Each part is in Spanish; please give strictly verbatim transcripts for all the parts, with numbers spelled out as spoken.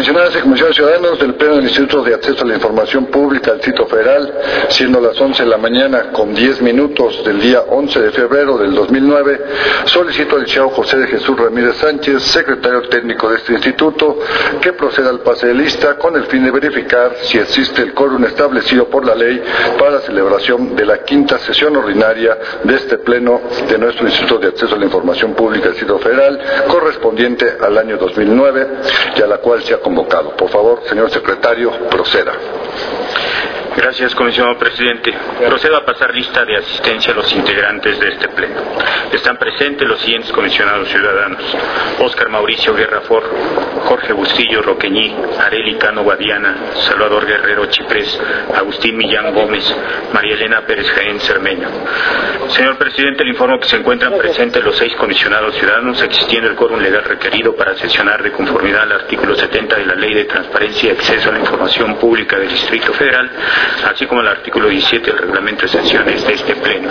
Comisionadas y comisionados ciudadanos del Pleno del Instituto de Acceso a la Información Pública del Distrito Federal, siendo las once de la mañana con diez minutos del día once de febrero del dos mil nueve, solicito al licenciado José de Jesús Ramírez Sánchez, secretario técnico de este instituto, que proceda al pase de lista con el fin de verificar si existe el quórum establecido por la ley para la celebración de la quinta sesión ordinaria de este Pleno de nuestro Instituto de Acceso a la Información Pública del Distrito Federal, correspondiente al año dos mil nueve, y a la cual se ha convocado. Por favor, señor secretario, proceda. Gracias, comisionado presidente. Procedo a pasar lista de asistencia a los integrantes de este pleno. Están presentes los siguientes comisionados ciudadanos: Óscar Mauricio Guerra For, Jorge Bustillo Roqueñí, Areli Cano Guadiana, Salvador Guerrero Chiprés, Agustín Millán Gómez, María Elena Pérez Jaén Cermeño. Señor presidente, le informo que se encuentran presentes los seis comisionados ciudadanos, existiendo el quórum legal requerido para sesionar de conformidad al artículo setenta de la Ley de Transparencia y Acceso a la Información Pública del Distrito Federal, así como el artículo diecisiete del reglamento de sesiones de este pleno.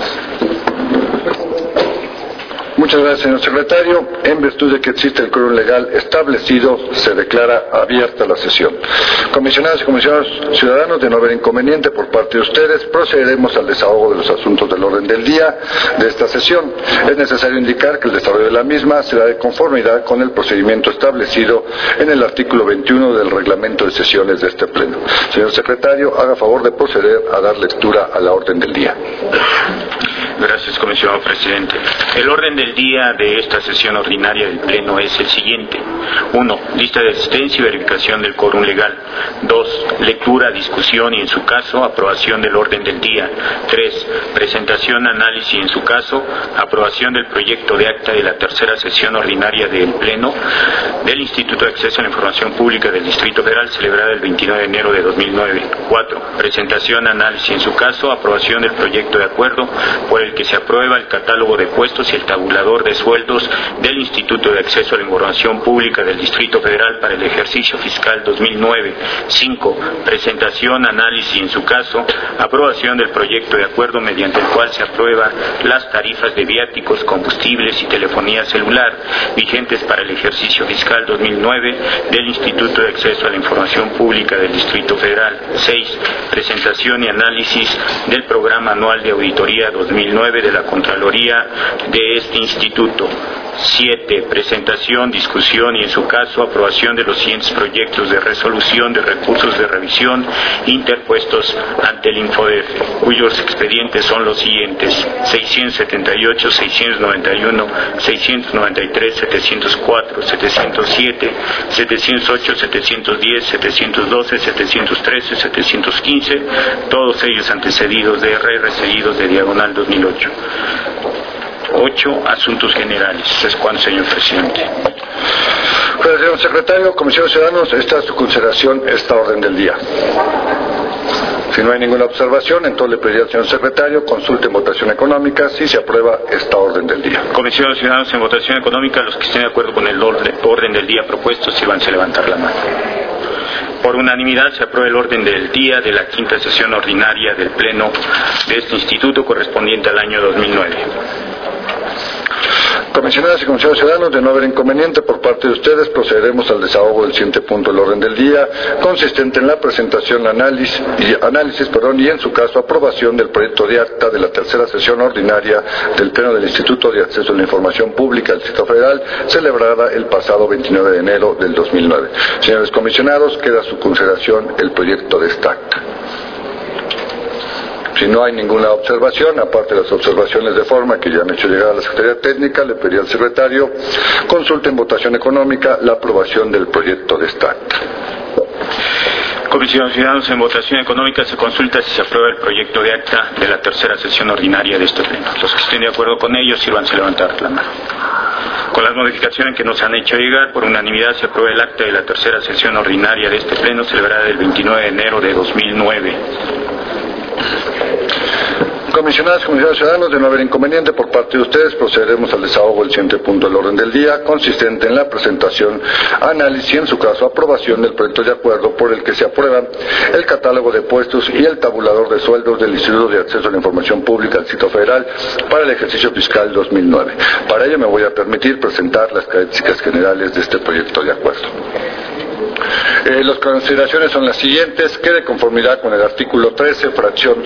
Muchas gracias, señor secretario. En virtud de que existe el quórum legal establecido, se declara abierta la sesión. Comisionadas y comisionados ciudadanos, de no haber inconveniente por parte de ustedes, procederemos al desahogo de los asuntos del orden del día de esta sesión. Es necesario indicar que el desarrollo de la misma será de conformidad con el procedimiento establecido en el artículo veintiuno del reglamento de sesiones de este pleno. Señor secretario, haga favor de proceder a dar lectura a la orden del día. Gracias, comisionado presidente. El orden del día de esta sesión ordinaria del Pleno es el siguiente. uno. Lista de asistencia y verificación del quórum legal. dos. Lectura, discusión y, en su caso, aprobación del orden del día. tres. Presentación, análisis y, en su caso, aprobación del proyecto de acta de la tercera sesión ordinaria del Pleno del Instituto de Acceso a la Información Pública del Distrito Federal, celebrada el veintinueve de enero de dos mil nueve. cuatro. Presentación, análisis y, en su caso, aprobación del proyecto de acuerdo por el que se aprueba el catálogo de puestos y el tabulador de sueldos del Instituto de Acceso a la Información Pública del Distrito Federal para el ejercicio fiscal dos mil nueve. cinco. Presentación, análisis y, en su caso, aprobación del proyecto de acuerdo mediante el cual se aprueba las tarifas de viáticos, combustibles y telefonía celular vigentes para el ejercicio fiscal dos mil nueve del Instituto de Acceso a la Información Pública del Distrito Federal. seis. Presentación y análisis del programa anual de auditoría dos mil nueve de la Contraloría de este instituto. siete. Presentación, discusión y, en su caso, aprobación de los siguientes proyectos de resolución de recursos de revisión interpuestos ante el INFODEF, cuyos expedientes son los siguientes: seiscientos setenta y ocho, seiscientos noventa y uno, seiscientos noventa y tres, setecientos cuatro, setecientos siete, setecientos ocho, setecientos diez, setecientos doce, setecientos trece, setecientos quince, todos ellos antecedidos de R R, seguidos de diagonal dos mil ocho. ocho. Asuntos generales. Es cuanto, señor presidente. Gracias, señor secretario. Comisión de Ciudadanos, está a su consideración esta orden del día. Si no hay ninguna observación, entonces le pediría al señor secretario consulte en votación económica si se aprueba esta orden del día. Comisión de Ciudadanos, en votación económica, los que estén de acuerdo con el orden, orden del día propuesto, si van a levantar la mano. Por unanimidad se aprueba el orden del día de la quinta sesión ordinaria del Pleno de este instituto correspondiente al año dos mil nueve. Comisionadas y comisionados ciudadanos, de no haber inconveniente por parte de ustedes, procederemos al desahogo del siguiente punto del orden del día, consistente en la presentación, análisis, y, análisis perdón, y, en su caso, aprobación del proyecto de acta de la tercera sesión ordinaria del Pleno del Instituto de Acceso a la Información Pública del Distrito Federal, celebrada el pasado veintinueve de enero del dos mil nueve. Señores comisionados, queda a su consideración el proyecto de esta acta. Si no hay ninguna observación, aparte de las observaciones de forma que ya han hecho llegar a la Secretaría Técnica, le pediría al secretario consulte en votación económica la aprobación del proyecto de esta acta. Comisión de Ciudadanos, en votación económica se consulta si se aprueba el proyecto de acta de la tercera sesión ordinaria de este pleno. Los que estén de acuerdo con ello, sírvanse a levantar la mano. Con las modificaciones que nos han hecho llegar, por unanimidad se aprueba el acta de la tercera sesión ordinaria de este pleno, celebrada el veintinueve de enero de dos mil nueve. Comisionadas y comisionados ciudadanos, de no haber inconveniente por parte de ustedes, procederemos al desahogo del siguiente punto del orden del día, consistente en la presentación, análisis y, en su caso, aprobación del proyecto de acuerdo por el que se aprueba el catálogo de puestos y el tabulador de sueldos del Instituto de Acceso a la Información Pública del Distrito Federal para el ejercicio fiscal dos mil nueve. Para ello me voy a permitir presentar las características generales de este proyecto de acuerdo. Eh, las consideraciones son las siguientes: que de conformidad con el artículo trece, fracción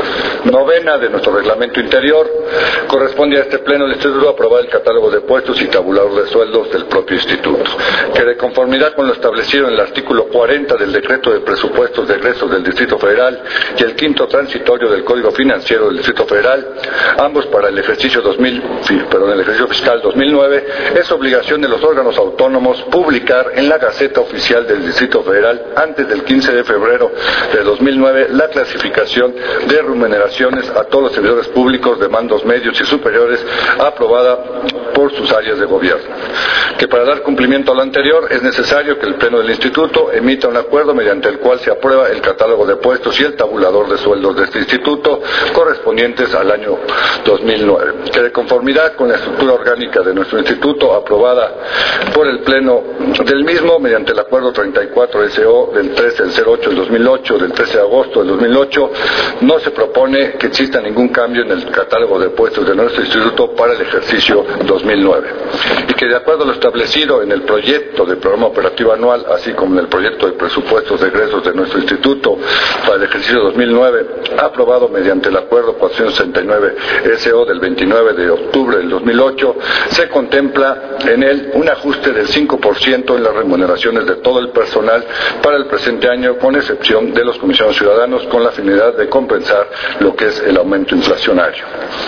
novena de nuestro reglamento interior, corresponde a este pleno del Instituto aprobar el catálogo de puestos y tabulador de sueldos del propio Instituto. Que de conformidad con lo establecido en el artículo cuarenta del decreto de presupuestos de egresos del Distrito Federal y el quinto transitorio del Código Financiero del Distrito Federal, ambos para el ejercicio dos mil, perdón, el ejercicio fiscal dos mil nueve, es obligación de los órganos autónomos publicar en la Gaceta Oficial del Distrito Federal antes del quince de febrero de dos mil nueve la clasificación de remuneraciones a todos los servidores públicos de mandos medios y superiores aprobada por sus áreas de gobierno. Que para dar cumplimiento a lo anterior es necesario que el Pleno del Instituto emita un acuerdo mediante el cual se aprueba el catálogo de puestos y el tabulador de sueldos de este instituto correspondientes al año dos mil nueve. Que de conformidad con la estructura orgánica de nuestro instituto aprobada por el Pleno del mismo mediante el acuerdo treinta y cuatro S O del trece del cero ocho del dos mil ocho, del trece de agosto del dos mil ocho, no se propone que exista ningún cambio en el catálogo de puestos de nuestro instituto para el ejercicio dos mil nueve. Y que de acuerdo a lo establecido en el proyecto de programa operativo anual, así como en el proyecto de presupuestos de egresos de nuestro instituto para el ejercicio dos mil nueve, aprobado mediante el acuerdo cuatrocientos sesenta y nueve S O del veintinueve de octubre del dos mil ocho, se contempla en él un ajuste del cinco por ciento en las remuneraciones de todo el personal para el presente año, con excepción de los comisionados ciudadanos, con la finalidad de compensar lo que es el aumento inflacionario.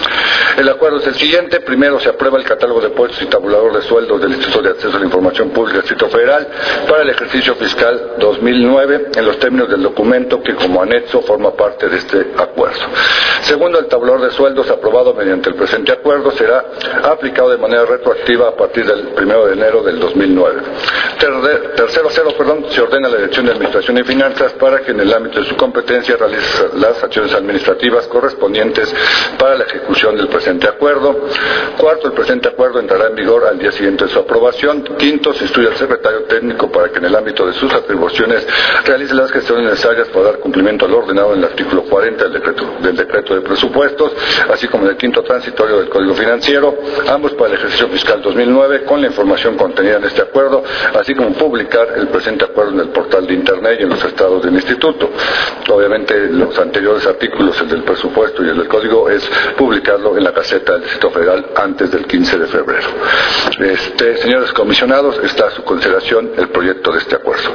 El acuerdo es el siguiente: primero, se aprueba el catálogo de puestos y tabulador de sueldos del Instituto de Acceso a la Información Pública del Distrito Federal para el ejercicio fiscal dos mil nueve en los términos del documento que como anexo forma parte de este acuerdo. Segundo, el tabulador de sueldos aprobado mediante el presente acuerdo será aplicado de manera retroactiva a partir del primero de enero del dos mil nueve. Tercero, cero, perdón, se ordena a la Dirección de Administración y Finanzas para que en el ámbito de su competencia realice las acciones administrativas correspondientes para la ejecución del presente acuerdo. Cuarto, el presente acuerdo entrará en vigor al día siguiente de su aprobación. Quinto, se instruye al secretario técnico para que en el ámbito de sus atribuciones realice las gestiones necesarias para dar cumplimiento al ordenado en el artículo cuarenta del decreto, del decreto de presupuestos, así como en el quinto transitorio del Código Financiero, ambos para el ejercicio fiscal dos mil nueve, con la información contenida en este acuerdo, así como publicar el presente acuerdo en el portal de Internet y en los estados del Instituto. Obviamente, los anteriores artículos, el del presupuesto y el del Código, es publicarlo en la Gaceta del Distrito Federal antes del quince de febrero. Este, señores comisionados, está a su consideración el proyecto de este acuerdo.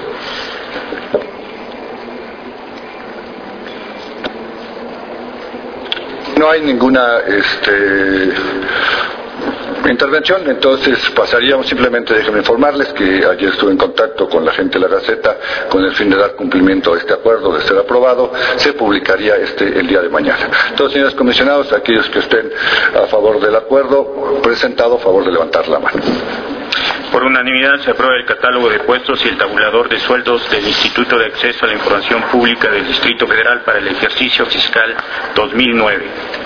No hay ninguna este, intervención, entonces pasaríamos. Simplemente déjenme informarles que ayer estuve en contacto con la gente de la Gaceta con el fin de dar cumplimiento a este acuerdo. De ser aprobado, se publicaría este el día de mañana. Entonces, señores comisionados, aquellos que estén a favor del acuerdo presentado, a favor de levantar la mano. Por unanimidad se aprueba el catálogo de puestos y el tabulador de sueldos del Instituto de Acceso a la Información Pública del Distrito Federal para el ejercicio fiscal dos mil nueve.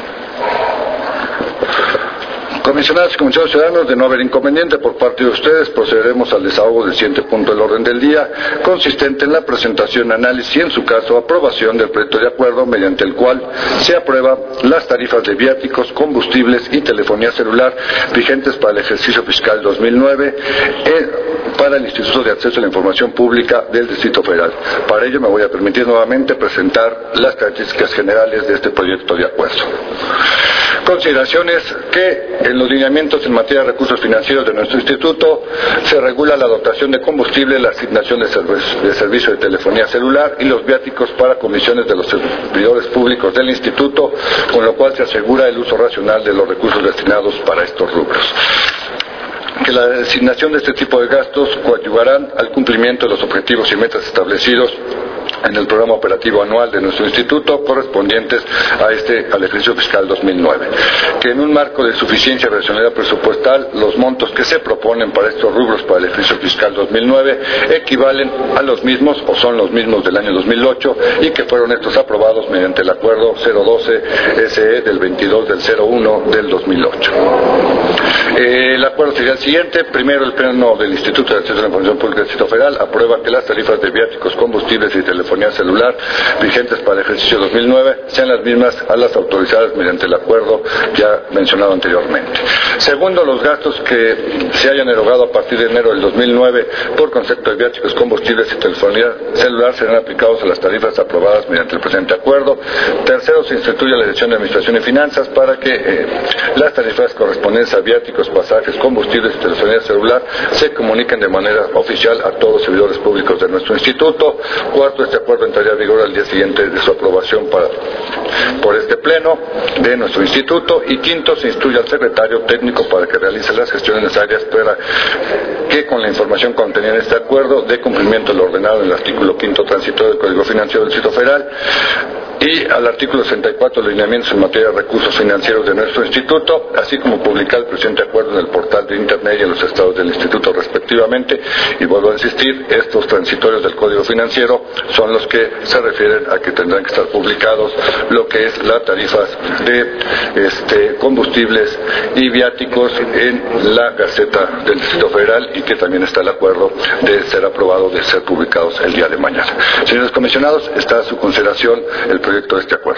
Comisionados y comisionados ciudadanos, de no haber inconveniente por parte de ustedes, procederemos al desahogo del siguiente punto del orden del día, consistente en la presentación, análisis y, en su caso, aprobación del proyecto de acuerdo mediante el cual se aprueba las tarifas de viáticos, combustibles y telefonía celular vigentes para el ejercicio fiscal dos mil nueve eh, para el Instituto de Acceso a la Información Pública del Distrito Federal. Para ello me voy a permitir nuevamente presentar las características generales de este proyecto de acuerdo. Consideraciones: que en los lineamientos en materia de recursos financieros de nuestro instituto se regula la dotación de combustible, la asignación de, serv- de servicio de telefonía celular y los viáticos para comisiones de los servidores públicos del instituto, con lo cual se asegura el uso racional de los recursos destinados para estos rubros. Que la designación de este tipo de gastos coadyuvarán al cumplimiento de los objetivos y metas establecidos en el programa operativo anual de nuestro instituto correspondientes a este al ejercicio fiscal dos mil nueve. Que en un marco de suficiencia y racionalidad presupuestal, los montos que se proponen para estos rubros para el ejercicio fiscal dos mil nueve equivalen a los mismos o son los mismos del año dos mil ocho y que fueron estos aprobados mediante el acuerdo cero doce S E del veintidós del cero uno del dos mil ocho. Eh, el acuerdo sería el siguiente. Primero, el Pleno del Instituto de Acceso a la Información Pública del Distrito Federal aprueba que las tarifas de viáticos, combustibles y telefonía telefonía celular vigentes para el ejercicio dos mil nueve sean las mismas a las autorizadas mediante el acuerdo ya mencionado anteriormente. Segundo, los gastos que se hayan erogado a partir de enero del dos mil nueve por concepto de viáticos, combustibles y telefonía celular serán aplicados a las tarifas aprobadas mediante el presente acuerdo. Tercero, se instituye a la Dirección de Administración y Finanzas para que eh, las tarifas correspondientes a viáticos, pasajes, combustibles y telefonía celular se comuniquen de manera oficial a todos los servidores públicos de nuestro instituto. Cuarto, este acuerdo entraría en vigor al día siguiente de su aprobación para, por este pleno de nuestro instituto. Y quinto, se instruye al secretario técnico para que realice las gestiones necesarias para que con la información contenida en este acuerdo dé cumplimiento al ordenado en el artículo quinto transitorio del Código Financiero del Distrito Federal y al artículo sesenta y cuatro de lineamientos en materia de recursos financieros de nuestro instituto, así como publicar el presente acuerdo en el portal de internet y en los estados del instituto respectivamente. Y vuelvo a insistir, estos transitorios del Código Financiero son los que se refieren a que tendrán que estar publicados lo que es las tarifas de este, combustibles y viáticos en la Gaceta del Distrito Federal, y que también está el acuerdo de ser aprobado, de ser publicados el día de mañana. Señores comisionados, está a su consideración el proyecto de este acuerdo.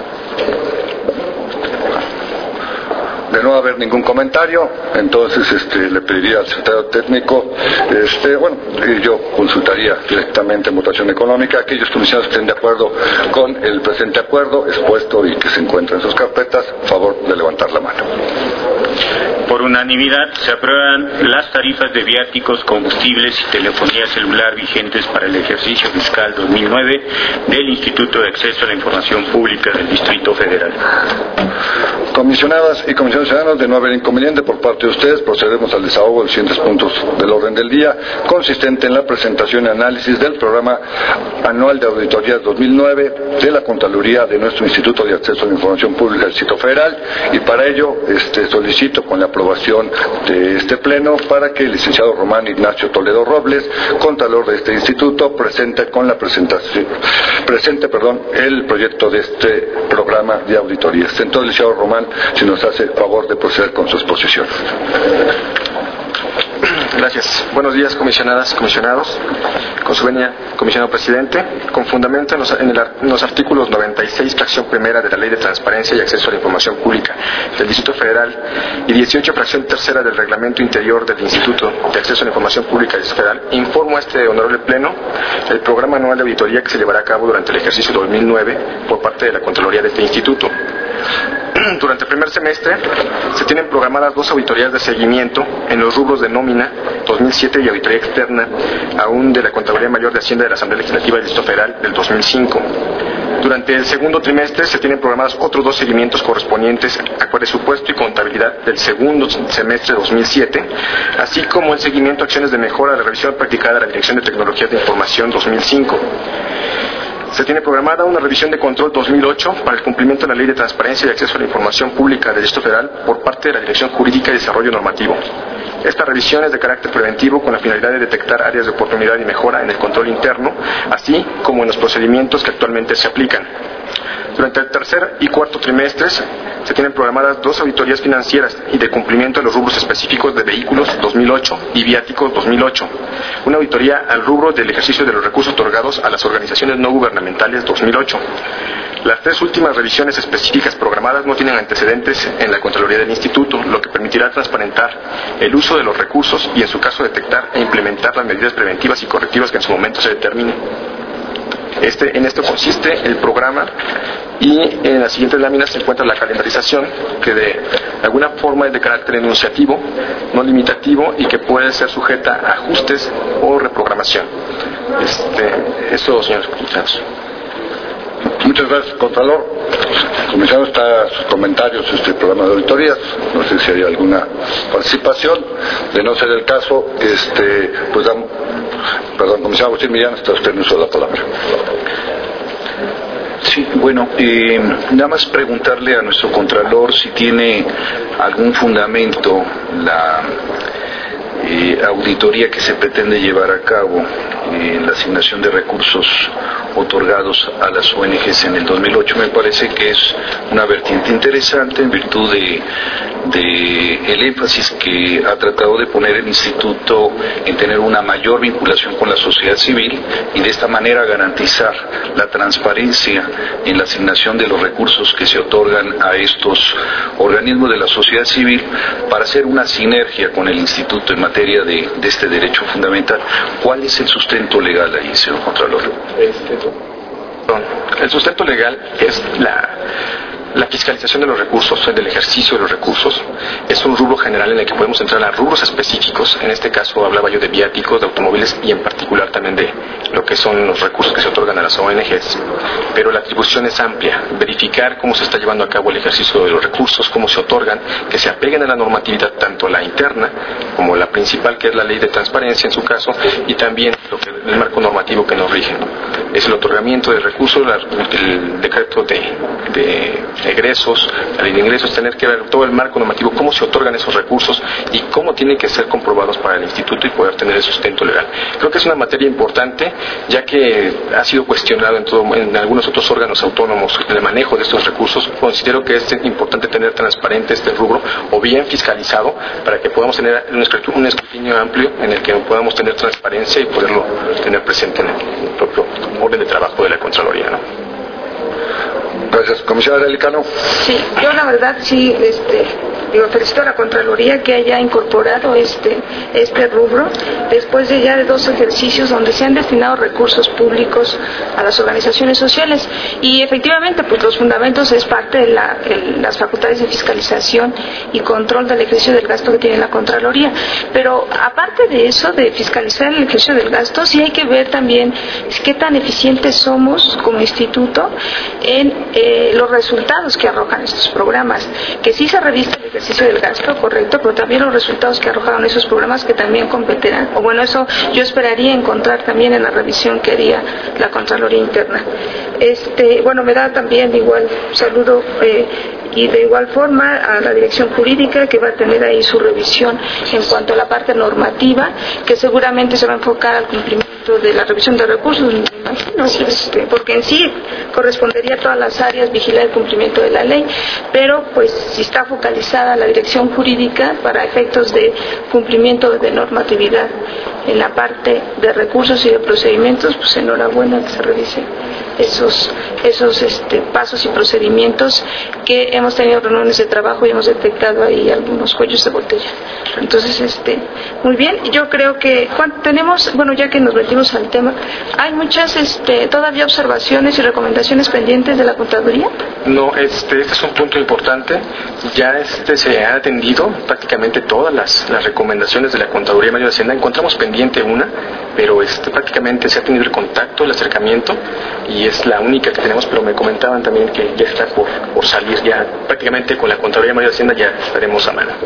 De no haber ningún comentario, entonces este, le pediría al secretario técnico, este, bueno, y yo consultaría directamente en votación económica a aquellos comisionados que estén de acuerdo con el presente acuerdo expuesto y que se encuentren en sus carpetas, favor de levantar la mano. Por unanimidad se aprueban las tarifas de viáticos, combustibles y telefonía celular vigentes para el ejercicio fiscal dos mil nueve del Instituto de Acceso a la Información Pública del Distrito Federal. Comisionadas y comisionados ciudadanos, de no haber inconveniente por parte de ustedes, procedemos al desahogo de los siguientes puntos del orden del día, consistente en la presentación y análisis del programa anual de auditorías dos mil nueve de la Contraloría de nuestro Instituto de Acceso a la Información Pública del Distrito Federal, y para ello este, solicito con la aprobación de este pleno para que el licenciado Román Ignacio Toledo Robles, contralor de este instituto, presente con la presentación, presente, perdón, el proyecto de este programa de auditorías. Entonces, licenciado Román, si nos hace el favor de proceder con su exposición. Gracias. Buenos días, comisionadas, comisionados. Con su venia, comisionado presidente, con fundamento en los, en, el, en los artículos noventa y seis, fracción primera de la Ley de Transparencia y Acceso a la Información Pública del Distrito Federal y dieciocho, fracción tercera del Reglamento Interior del Instituto de Acceso a la Información Pública del Distrito Federal, informo a este honorable pleno el programa anual de auditoría que se llevará a cabo durante el ejercicio dos mil nueve por parte de la Contraloría de este instituto. Durante el primer semestre se tienen programadas dos auditorías de seguimiento en los rubros de nómina dos mil siete y auditoría externa aún de la Contraloría Mayor de Hacienda de la Asamblea Legislativa del Distrito Federal del dos mil cinco. Durante el segundo trimestre se tienen programados otros dos seguimientos correspondientes a presupuesto y contabilidad del segundo semestre dos mil siete, así como el seguimiento a acciones de mejora de la revisión practicada de la Dirección de Tecnologías de Información dos mil cinco. Se tiene programada una revisión de control dos mil ocho para el cumplimiento de la Ley de Transparencia y Acceso a la Información Pública del Distrito Federal por parte de la Dirección Jurídica y Desarrollo Normativo. Esta revisión es de carácter preventivo con la finalidad de detectar áreas de oportunidad y mejora en el control interno, así como en los procedimientos que actualmente se aplican. Durante el tercer y cuarto trimestres se tienen programadas dos auditorías financieras y de cumplimiento de los rubros específicos de vehículos dos mil ocho y viáticos dos mil ocho. Una auditoría al rubro del ejercicio de los recursos otorgados a las organizaciones no gubernamentales dos mil ocho. Las tres últimas revisiones específicas programadas no tienen antecedentes en la Contraloría del Instituto, lo que permitirá transparentar el uso de los recursos y, en su caso, detectar e implementar las medidas preventivas y correctivas que en su momento se determinen. Este, en esto consiste el programa, y en las siguientes láminas se encuentra la calendarización, que de alguna forma es de carácter enunciativo, no limitativo, y que puede ser sujeta a ajustes o reprogramación. Este, eso, señores comisionados. Muchas gracias, Contralor. Comisionado, está sus comentarios este programa de auditorías. No sé si hay alguna participación. De no ser el caso, este, pues damos, perdón, comisionado Agustín Millán, está usted en uso de la palabra. Sí, bueno, eh, nada más preguntarle a nuestro Contralor si tiene algún fundamento la eh, auditoría que se pretende llevar a cabo en eh, la asignación de recursos otorgados a las O N Ges en el dos mil ocho. Me parece que es una vertiente interesante en virtud de de el énfasis que ha tratado de poner el Instituto en tener una mayor vinculación con la sociedad civil y de esta manera garantizar la transparencia en la asignación de los recursos que se otorgan a estos organismos de la sociedad civil para hacer una sinergia con el Instituto en materia de, de este derecho fundamental. ¿Cuál es el sustento legal ahí, señor Contralor? El sustento legal es la, la fiscalización de los recursos, del ejercicio de los recursos. Es un rubro general en el que podemos entrar a rubros específicos. En este caso hablaba yo de viáticos, de automóviles y en particular también de lo que son los recursos que se otorgan a las O N Ges. Pero la atribución es amplia. Verificar cómo se está llevando a cabo el ejercicio de los recursos, cómo se otorgan, que se apeguen a la normatividad, tanto la interna como la principal, que es la ley de transparencia en su caso, y también lo que, el marco normativo que nos rige. Es el otorgamiento de recursos, la, el decreto de, de egresos, la ley de ingresos, tener que ver todo el marco normativo, cómo se otorgan esos recursos y cómo tienen que ser comprobados para el instituto y poder tener el sustento legal. Creo que es una materia importante, ya que ha sido cuestionado en, todo, en algunos otros órganos autónomos en el manejo de estos recursos. Considero que es importante tener transparente este rubro o bien fiscalizado para que podamos tener un escrutinio, un escrutinio amplio en el que podamos tener transparencia y poderlo tener presente en el propio orden de trabajo de la Contraloría, ¿no? Gracias. Comisionada Delicano. Sí, yo la verdad sí, este, digo, felicito a la Contraloría que haya incorporado este, este rubro después de ya de dos ejercicios donde se han destinado recursos públicos a las organizaciones sociales y efectivamente pues los fundamentos es parte de la, el, las facultades de fiscalización y control del ejercicio del gasto que tiene la Contraloría, pero aparte de eso, de fiscalizar el ejercicio del gasto, sí hay que ver también qué tan eficientes somos como instituto en eh, los resultados que arrojan estos programas, que sí se revista el ejercicio del gasto, correcto, pero también los resultados que arrojaron esos programas que también competirán, o bueno, eso yo esperaría encontrar también en la revisión que haría la Contraloría Interna. Este, bueno, me da también igual saludo eh, y de igual forma a la Dirección Jurídica que va a tener ahí su revisión en cuanto a la parte normativa, que seguramente se va a enfocar al cumplimiento de la revisión de recursos, me imagino, este, porque en sí correspondería a todas las áreas vigilar el cumplimiento de la ley, pero pues si está focalizada la Dirección Jurídica para efectos de cumplimiento de normatividad en la parte de recursos y de procedimientos, pues enhorabuena que se revise esos esos este, pasos y procedimientos, que hemos tenido reuniones de trabajo y hemos detectado ahí algunos cuellos de botella. Entonces, este, muy bien, yo creo que cuando tenemos, bueno, ya que nos metimos al tema, ¿hay muchas este, todavía observaciones y recomendaciones pendientes de la Contaduría? No, este, este es un punto importante. Ya este se ha atendido prácticamente todas las, las recomendaciones de la Contaduría Mayor de Hacienda. Encontramos pendiente una, pero este, prácticamente se ha tenido el contacto, el acercamiento, y es la única que tenemos, pero me comentaban también que ya está por, por salir, ya prácticamente con la Contraloría Mayor de Hacienda ya estaremos a mano.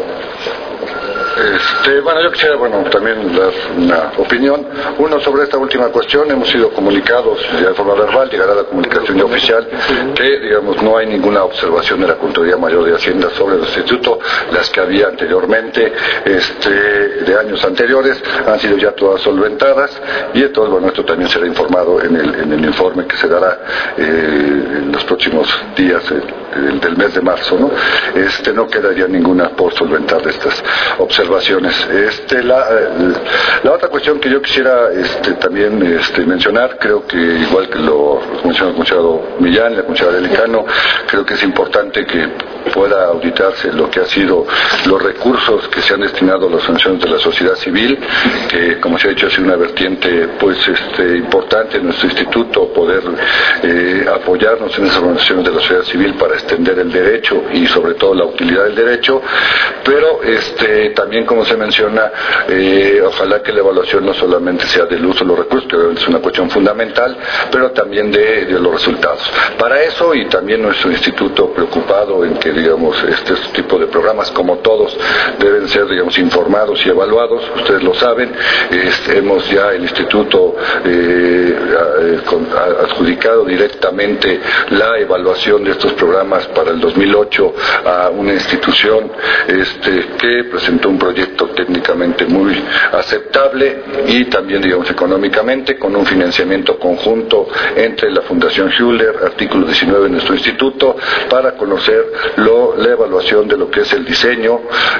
Este, bueno, yo quisiera, bueno, también dar una opinión. Uno, sobre esta última cuestión, hemos sido comunicados ya de forma verbal, llegará la comunicación ya oficial, que, digamos, no hay ninguna observación de la Contraloría Mayor de Hacienda sobre el instituto. Las que había anteriormente, este, de años anteriores, han sido ya todas solventadas, y entonces, bueno, esto también será informado en el, en el informe que se dará eh, en los próximos días eh, del, del mes de marzo, ¿no? Este, no quedaría ninguna por solventar de estas observaciones. Este, la, la otra cuestión que yo quisiera este, también este, mencionar, creo que igual que lo mencionó el comisionado Millán, la comisionada Delicano, creo que es importante que pueda auditarse lo que ha sido los recursos que se han destinado a las funciones de la sociedad civil, que, como se ha dicho, ha sido una vertiente pues este, importante en nuestro instituto, poder eh, apoyarnos en esas organizaciones de la sociedad civil para extender el derecho y sobre todo la utilidad del derecho, pero este, también, como se menciona, eh, ojalá que la evaluación no solamente sea del uso de los recursos, que es una cuestión fundamental, pero también de, de los resultados. Para eso, y también nuestro instituto preocupado en que, digamos, este tipo de programas, como todos, deben ser, digamos, informados y evaluados. Ustedes lo saben, este, hemos ya el instituto eh, eh, con, adjudicado directamente la evaluación de estos programas para el dos mil ocho a una institución este, que presentó un proyecto técnicamente muy aceptable y también, digamos, económicamente, con un financiamiento conjunto entre la Fundación Hewler, artículo diecinueve de nuestro instituto, para conocer lo, la evaluación de lo que es el diseño,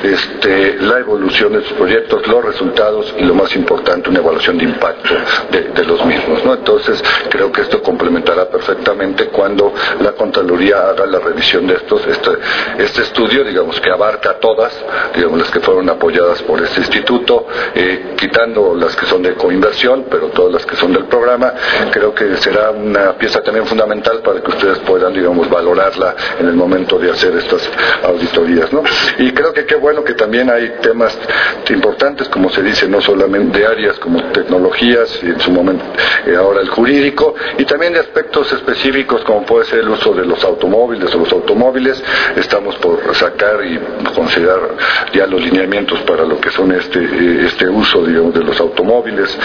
este, la evolución de estos proyectos, los resultados y, lo más importante, una evaluación de impacto de, de los mismos, ¿no? Entonces, creo que esto complementará perfectamente cuando la Contraloría haga la revisión de estos, este, este estudio, digamos, que abarca a todas, digamos, las que fueron apoyadas por este instituto, eh, quitando las que son de coinversión, pero todas las que son del programa. Creo que será una pieza también fundamental para que ustedes puedan, digamos, valorarla en el momento de hacer estas auditorías, ¿no? Y creo que qué bueno que también hay temas importantes, como se dice, no solamente de áreas como tecnologías y en su momento eh, ahora el jurídico, y también de aspectos específicos como puede ser el uso de los automóviles o los automóviles. Estamos por sacar y considerar ya los lineamientos para lo que son este este uso, digamos, de los automóviles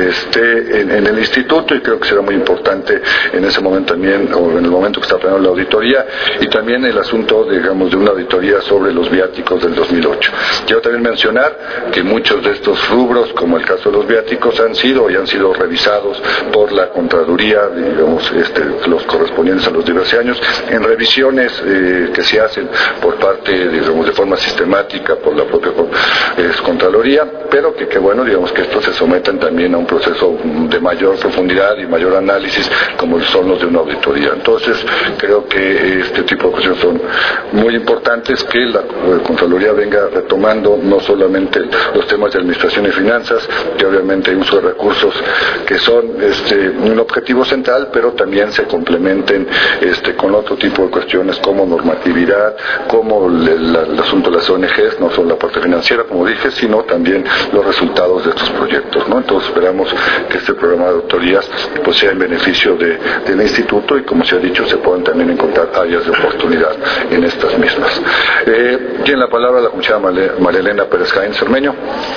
este en, en el instituto, y creo que será muy importante en ese momento también, o en el momento que está planeando la auditoría, y también el asunto, digamos, de una auditoría sobre los viáticos del dos mil ocho. Quiero también mencionar que muchos de estos rubros, como el caso de los viáticos, han sido y han sido revisados por la Contraloría, digamos, este, los correspondientes a los diversos años, en revisiones eh, que se hacen por parte, digamos, de forma sistemática por la propia eh, Contraloría, pero que, que bueno, digamos, que estos se sometan también a un proceso de mayor profundidad y mayor análisis, como son los de una auditoría. Entonces, creo que este tipo de cuestiones son muy importantes, que la Contraloría venga retomando no solamente los temas de administración y finanzas, que obviamente hay uso de recursos que son este, un objetivo central, pero también se complementen este, con otro tipo de cuestiones como normatividad, como el, el asunto de las O N Ges, no solo la parte financiera, como dije, sino también los resultados de estos proyectos, ¿no? Entonces esperamos que este programa de auditorías pues sea en beneficio de, del instituto, y como se ha dicho, se puedan también encontrar áreas de oportunidad en estas mismas. Eh, tiene la palabra la comisionada María Elena Pérez Jaén Cermeño.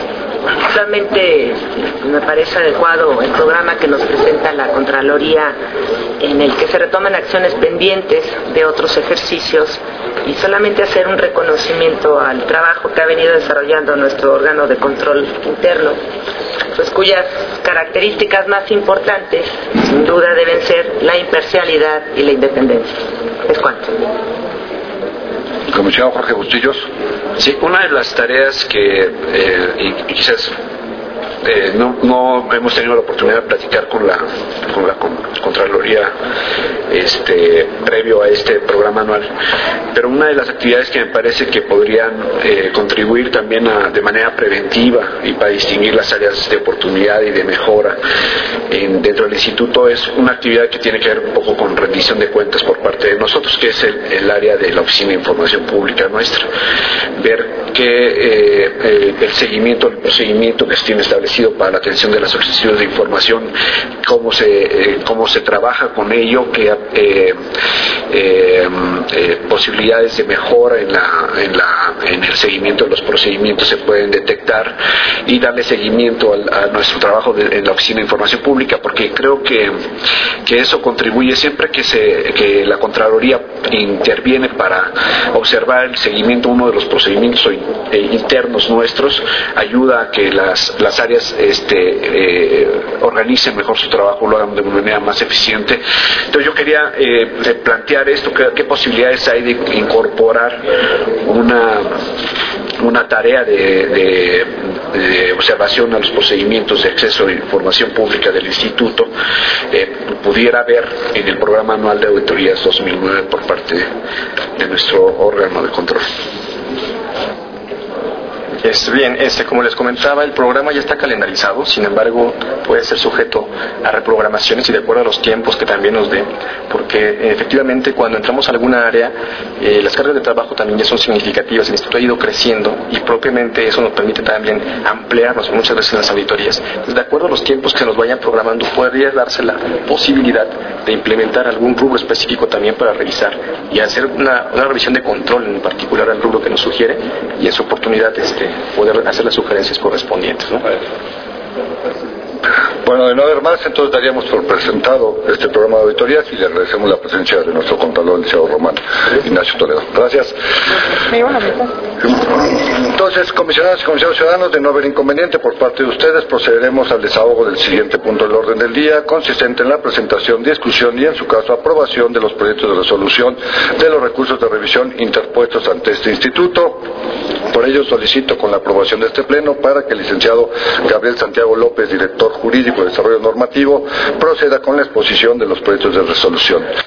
Solamente me parece adecuado el programa que nos presenta la Contraloría, en el que se retoman acciones pendientes de otros ejercicios, y solamente hacer un reconocimiento al trabajo que ha venido desarrollando nuestro órgano de control interno, pues cuyas características más importantes sin duda deben ser la imparcialidad y la independencia. Es cuanto. Comisionado Jorge Bustillos. Sí, una de las tareas que eh, y, y quizás eh, no, no hemos tenido la oportunidad de platicar con la con la con, Contraloría este, previo a este programa anual, pero una de las actividades que me parece que podrían eh, contribuir también a, de manera preventiva y para distinguir las áreas de oportunidad y de mejora en, dentro del instituto, es una actividad que tiene que ver un poco con rendición de cuentas por parte de nosotros, que es el, el área de la Oficina de Información Pública nuestra. Ver que eh, eh, el seguimiento, el procedimiento que se tiene establecido para la atención de las solicitudes de información, cómo se, eh, cómo se trabaja con ello, qué eh, eh, eh, posibilidades de mejora en, la, en, la, en el seguimiento de los procedimientos se pueden detectar, y darle seguimiento al, a nuestro trabajo de, en la Oficina de Información Pública, porque creo que, que eso contribuye siempre que, se, que la Contraloría interviene para observar el seguimiento uno de los procedimientos internos nuestros, ayuda a que las, las áreas este, eh, organicen mejor su trabajo, lo hagan de manera más eficiente. Entonces yo quería eh, plantear esto, qué, qué posibilidades hay de incorporar una, una tarea de, de, de observación a los procedimientos de acceso a información pública del Instituto, eh, pudiera haber en el programa anual de auditorías dos mil nueve por parte de, de nuestro órgano de control. Es bien, este, como les comentaba, el programa ya está calendarizado, sin embargo puede ser sujeto a reprogramaciones y de acuerdo a los tiempos que también nos dé, porque efectivamente cuando entramos a alguna área eh, las cargas de trabajo también ya son significativas. El instituto ha ido creciendo y propiamente eso nos permite también ampliarnos muchas veces en las auditorías. Entonces, de acuerdo a los tiempos que se nos vayan programando, podría darse la posibilidad de implementar algún rubro específico también para revisar y hacer una, una revisión de control en particular al rubro que nos sugiere, y en su oportunidad este poder hacer las sugerencias correspondientes, ¿no? Bueno, de no haber más, entonces daríamos por presentado este programa de auditorías y le agradecemos la presencia de nuestro contador, el licenciado Román Ignacio Toledo. Gracias. Entonces, comisionados y comisionados ciudadanos, de no haber inconveniente por parte de ustedes, procederemos al desahogo del siguiente punto del orden del día, consistente en la presentación, discusión y, en su caso, aprobación de los proyectos de resolución de los recursos de revisión interpuestos ante este instituto. Por ello, solicito con la aprobación de este pleno para que el licenciado Gabriel Santiago López, director jurídico de desarrollo normativo, proceda con la exposición de los proyectos de resolución.